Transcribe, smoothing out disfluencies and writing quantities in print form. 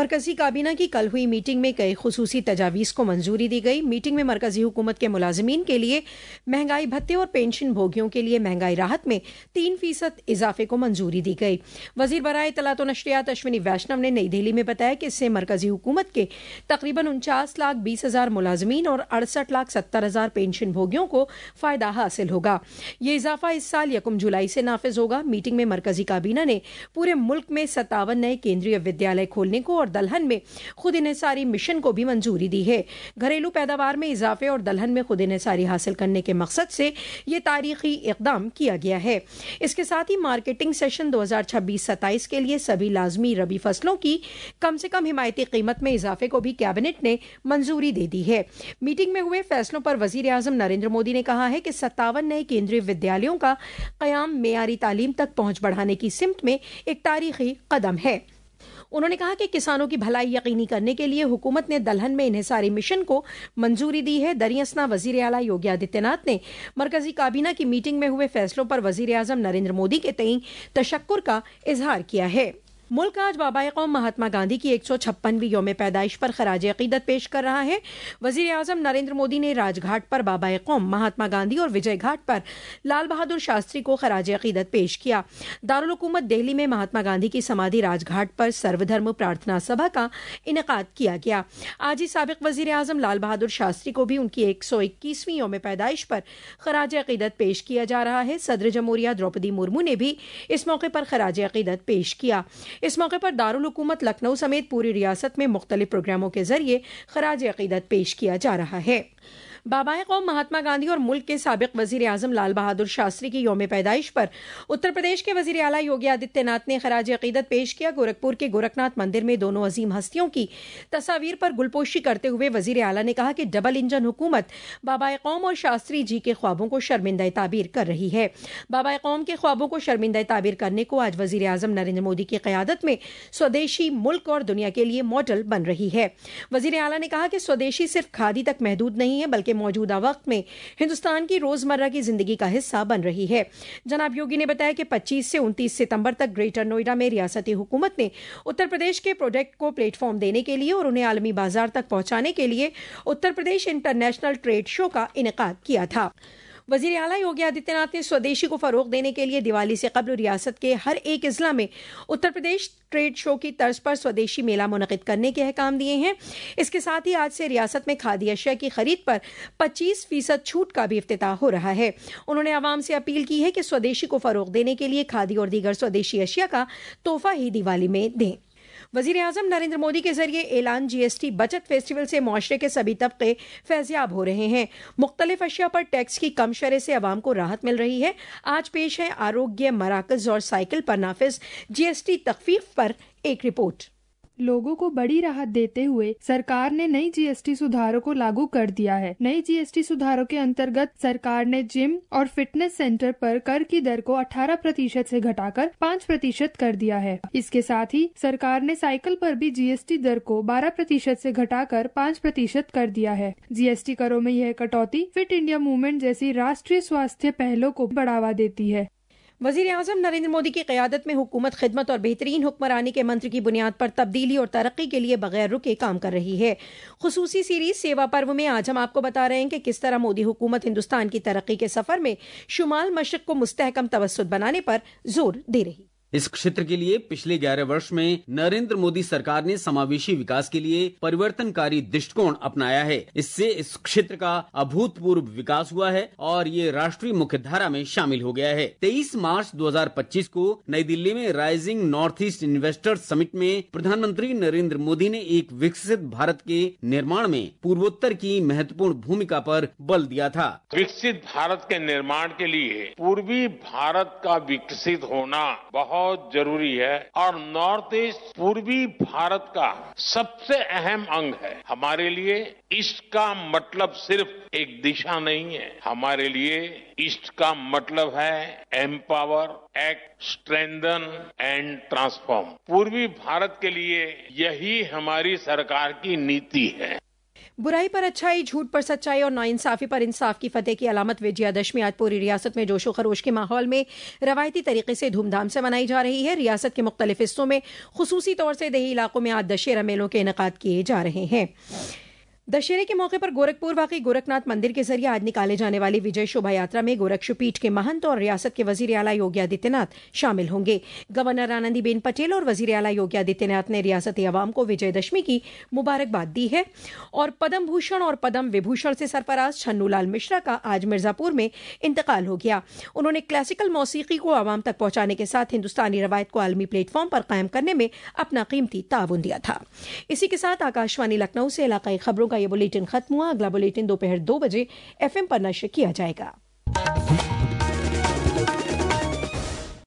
मरकजी काबीना की कल हुई मीटिंग में कई खुसूसी तजावीज़ को मंजूरी दी गई। मीटिंग में मरकजी हुकूमत के मुलाजमीन के लिए महंगाई भत्ते और पेंशन भोगियों के लिए महंगाई राहत में 3% इजाफे को मंजूरी दी गई। वजीर बराए इत्तलात और नशरियात अश्विनी वैष्णव ने नई दिल्ली में बताया कि इससे मरकजी हुकूमत के तकरीबन 49,20,000 मुलाजमीन और 68,70,000 पेंशन भोगियों को फायदा हासिल होगा। ये इजाफा इस साल 1 जुलाई से नाफिज होगा। मीटिंग में मरकजी काबीना ने पूरे मुल्क में 57 नए केंद्रीय विद्यालय खोलने को और दलहन में खुद इन्हिसारी मिशन को भी मंजूरी दी है। घरेलू पैदावार में इजाफे और दलहन में खुद इन्हिसारी हासिल करने के मकसद से यह तारीखी इकदाम किया गया है। इसके साथ ही मार्केटिंग सेशन 2026-27 के लिए सभी लाजमी रबी फसलों की कम से कम हिमायती कीमत में इजाफे को भी कैबिनेट ने मंजूरी दे दी है। मीटिंग में हुए फैसलों पर वजीर आजम नरेंद्र मोदी ने कहा है कि 57 नए केंद्रीय विद्यालयों का कयाम मेयारी तालीम तक पहुंच बढ़ाने की सिमत में एक तारीखी कदम है। उन्होंने कहा कि किसानों की भलाई यकीनी करने के लिए हुकूमत ने दलहन में इन्हिसारी मिशन को मंजूरी दी है। दरियासना वजीर आला योगी आदित्यनाथ ने मरकजी काबीना की मीटिंग में हुए फैसलों पर वजीर आजम नरेंद्र मोदी के तई तशक्कुर का इजहार किया है। मुल्क आज बाबाए कौम महात्मा गांधी की 156वीं यौम पैदाइश पर खराज अकीदत पेश कर रहा है। वजीर आजम नरेंद्र मोदी ने राजघाट पर बाबाए कौम महात्मा गांधी और विजय घाट पर लाल बहादुर शास्त्री को खराज अकीदत पेश किया। दारुल हुकूमत दिल्ली में महात्मा गांधी की समाधि राजघाट पर सर्वधर्म प्रार्थना सभा का इनेकाद किया गया। आज ही साबिक वजीर आजम लाल बहादुर शास्त्री को भी उनकी 121वीं यौम पैदाइश पर खराज अकीदत पेश किया जा रहा है। सदर जमहूरिया द्रौपदी मुर्मू ने भी इस मौके पर खराज अकीदत पेश किया। इस मौके पर दारुल हुकूमत लखनऊ समेत पूरी रियासत में मुख्तलिफ प्रोग्रामों के जरिए खराज अकीदत पेश किया जा रहा है। बाबाए कौम महात्मा गांधी और मुल्क के साबिक वजीर आजम लाल बहादुर शास्त्री की यौम पैदाइश पर उत्तर प्रदेश के वजीर आला योगी आदित्यनाथ ने खराज अकीदत पेश किया। गोरखपुर के गोरखनाथ मंदिर में दोनों अजीम हस्तियों की तस्वीर पर गुलपोशी करते हुए वजीर आला ने कहा कि डबल इंजन हुकूमत बाबाए कौम और शास्त्री जी के ख्वाबों को शर्मिंदा ताबीर कर रही है। बाबाए कौम के ख्वाबों को शर्मिंदा ताबीर करने को आज वजीर आजम नरेंद्र मोदी की क़यादत में स्वदेशी मुल्क और दुनिया के लिए मॉडल बन रही है। वजीर आला ने कहा कि स्वदेशी सिर्फ खादी तक महदूद नहीं है बल्कि मौजूदा वक्त में हिंदुस्तान की रोजमर्रा की जिंदगी का हिस्सा बन रही है। जनाब योगी ने बताया कि 25 से 29 सितंबर तक ग्रेटर नोएडा में रियासती हुकूमत ने उत्तर प्रदेश के प्रोडक्ट को प्लेटफॉर्म देने के लिए और उन्हें आलमी बाजार तक पहुंचाने के लिए Uttar Pradesh international trade show का इनेकाद किया था। वजीर आला योगी आदित्यनाथ ने स्वदेशी को फरोग देने के लिए दिवाली से कबल रियासत के हर एक अजला में उत्तर प्रदेश ट्रेड शो की तर्ज पर स्वदेशी मेला मुनक़िद करने के अहकाम दिए हैं। इसके साथ ही आज से रियासत में खादी अशिया की खरीद पर 25% छूट का भी इफ्तिताह हो रहा है। उन्होंने आवाम से अपील की है कि स्वदेशी को फरोग देने के लिए खादी और दीगर स्वदेशी अशिया का तोहफा ही दिवाली में दें। वजीर आजम नरेंद्र मोदी के जरिए ऐलान जीएसटी बचत फेस्टिवल से मुआशरे के सभी तबके फैज़याब हो रहे हैं। मुख्तलिफ अशिया पर टैक्स की कम शरह से आवाम को राहत मिल रही है। आज पेश है आरोग्य मराकज और साइकिल पर नाफिज जीएसटी तखफीफ पर एक रिपोर्ट। लोगों को बड़ी राहत देते हुए सरकार ने नई जीएसटी सुधारों को लागू कर दिया है। नई जीएसटी सुधारों के अंतर्गत सरकार ने जिम और फिटनेस सेंटर पर कर की दर को 18% से घटाकर 5% कर दिया है। इसके साथ ही सरकार ने साइकिल पर भी जीएसटी दर को 12% से घटाकर 5% कर दिया है। जीएसटी करों में यह कटौती फिट इंडिया मूवमेंट जैसी राष्ट्रीय स्वास्थ्य पहलों को बढ़ावा देती है। वजीर आजम नरेंद्र मोदी की क़यादत में हुकूमत खिदमत और बेहतरीन हुक्मरानी के मंत्र की बुनियाद पर तब्दीली और तरक्की के लिए बगैर रुके काम कर रही है। खुसूसी सीरीज सेवा पर्व में आज हम आपको बता रहे हैं कि किस तरह मोदी हुकूमत हिंदुस्तान की तरक्की के सफर में शुमाल मशरक को मुस्तहकम तवस्सुत बनाने पर जोर दे रही। इस क्षेत्र के लिए पिछले 11 वर्ष में नरेंद्र मोदी सरकार ने समावेशी विकास के लिए परिवर्तनकारी दृष्टिकोण अपनाया है। इससे इस क्षेत्र का अभूतपूर्व विकास हुआ है और ये राष्ट्रीय मुख्यधारा में शामिल हो गया है। 23 मार्च 2025 को नई दिल्ली में rising north east investors summit में प्रधानमंत्री नरेंद्र मोदी ने एक विकसित भारत के निर्माण में पूर्वोत्तर की महत्वपूर्ण भूमिका पर बल दिया था। विकसित भारत के निर्माण के लिए पूर्वी भारत का विकसित होना बहुत जरूरी है और नॉर्थ ईस्ट पूर्वी भारत का सबसे अहम अंग है। हमारे लिए ईस्ट का मतलब सिर्फ एक दिशा नहीं है, हमारे लिए ईस्ट का मतलब है empower, act, strengthen and transform. पूर्वी भारत के लिए यही हमारी सरकार की नीति है। बुराई पर अच्छाई, झूठ पर सच्चाई और नाइंसाफी पर इंसाफ की फतेह की अलामत विजयादशमी आज पूरी रियासत में जोशो खरोश के माहौल में रवायती तरीके से धूमधाम से मनाई जा रही है। रियासत के मुख्तलिफ हिस्सों में खुसूसी तौर से देही इलाकों में आज दशहरा मेलों के इनेकाद किए जा रहे हैं। दशहरे के मौके पर गोरखपुर वाक़ई गोरखनाथ मंदिर के जरिए आज निकाले जाने वाली विजय शोभा यात्रा में गोरक्षपीठ के महंत और रियासत के वजीर आला योगी आदित्यनाथ शामिल होंगे। गवर्नर आनंदीबेन पटेल और वजीर आला योगी आदित्यनाथ ने रियासती अवाम को विजयदशमी की मुबारकबाद दी है और पद्म भूषण और पद्म विभूषण से सरफराज छन्नूलाल मिश्रा का आज मिर्जापुर में इंतकाल हो गया। उन्होंने क्लासिकल मौसीकी को आवाम तक पहुंचाने के साथ हिंदुस्तानी रवायत को आलमी प्लेटफॉर्म पर कायम करने में अपना कीमती ताउन दिया था। इसी के साथ आकाशवाणी लखनऊ से इलाकाई खबरों का ये बुलेटिन खत्म हुआ। अगला बुलेटिन दोपहर 2 बजे FM पर नश्र किया जाएगा।